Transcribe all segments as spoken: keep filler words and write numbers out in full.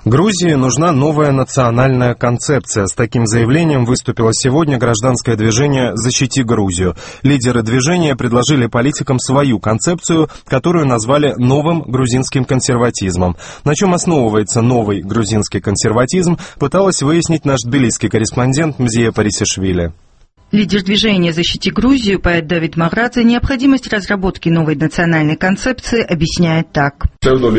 Грузии нужна новая национальная концепция. С таким заявлением выступило сегодня гражданское движение «Защити Грузию». Лидеры движения предложили политикам свою концепцию, которую назвали новым грузинским консерватизмом. На чем основывается новый грузинский консерватизм, пыталась выяснить наш тбилисский корреспондент Мзия Парисишвили. Лидер движения «Защити Грузию» поэт Давид Маградзе необходимость разработки новой национальной концепции объясняет так.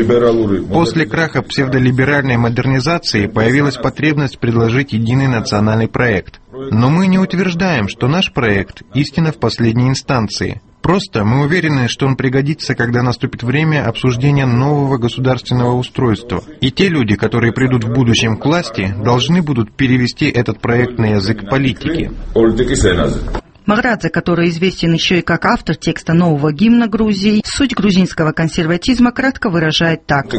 После краха псевдолиберальной модернизации появилась потребность предложить единый национальный проект. Но мы не утверждаем, что наш проект истина в последней инстанции. Просто мы уверены, что он пригодится, когда наступит время обсуждения нового государственного устройства. И те люди, которые придут в будущем к власти, должны будут перевести этот проект на язык политики. Маградзе, который известен еще и как автор текста нового гимна Грузии, суть грузинского консерватизма кратко выражает так.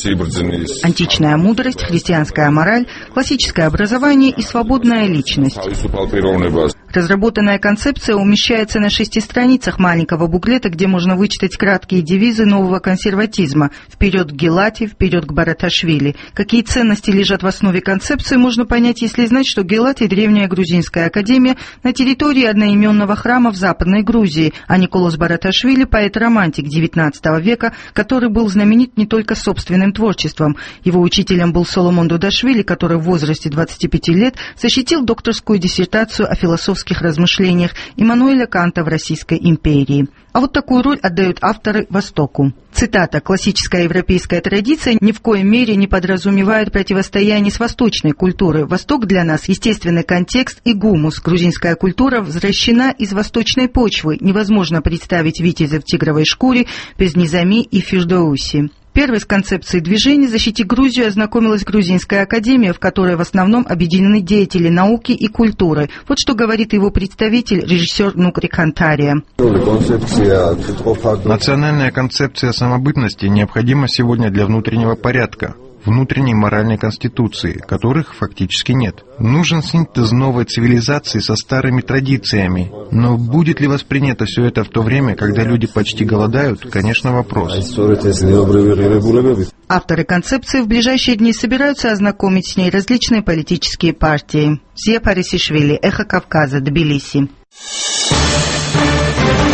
Античная мудрость, христианская мораль, классическое образование и свободная личность. Разработанная концепция умещается на шести страницах маленького буклета, где можно вычитать краткие девизы нового консерватизма. Вперед к Гелати, вперед к Бараташвили. Какие ценности лежат в основе концепции, можно понять, если знать, что Гелати – древняя грузинская академия на территории одноименного храма в Западной Грузии, а Николас Бараташвили – поэт-романтик девятнадцатого века, который был знаменит не только собственным творчеством. Его учителем был Соломон Дудашвили, который в возрасте двадцати пяти лет защитил докторскую диссертацию о философских размышлениях Иммануэля Канта в Российской империи. А вот такую роль отдают авторы Востоку. Цитата: «Классическая европейская традиция ни в коей мере не подразумевает противостояние с восточной культурой. Восток для нас – естественный контекст и гумус. Грузинская культура возвращена из восточной почвы. Невозможно представить витязя в тигровой шкуре без Низами и Фирдоуси». Первой с концепцией движения «Защити Грузию» ознакомилась Грузинская академия, в которой в основном объединены деятели науки и культуры. Вот что говорит его представитель, режиссер Нукри Кантария. Национальная концепция самобытности необходима сегодня для внутреннего порядка, внутренней моральной конституции, которых фактически нет. Нужен синтез новой цивилизации со старыми традициями. Но будет ли воспринято все это в то время, когда люди почти голодают, конечно, вопрос. Авторы концепции в ближайшие дни собираются ознакомить с ней различные политические партии. Мзия Парисишвили, Эхо Кавказа, Тбилиси.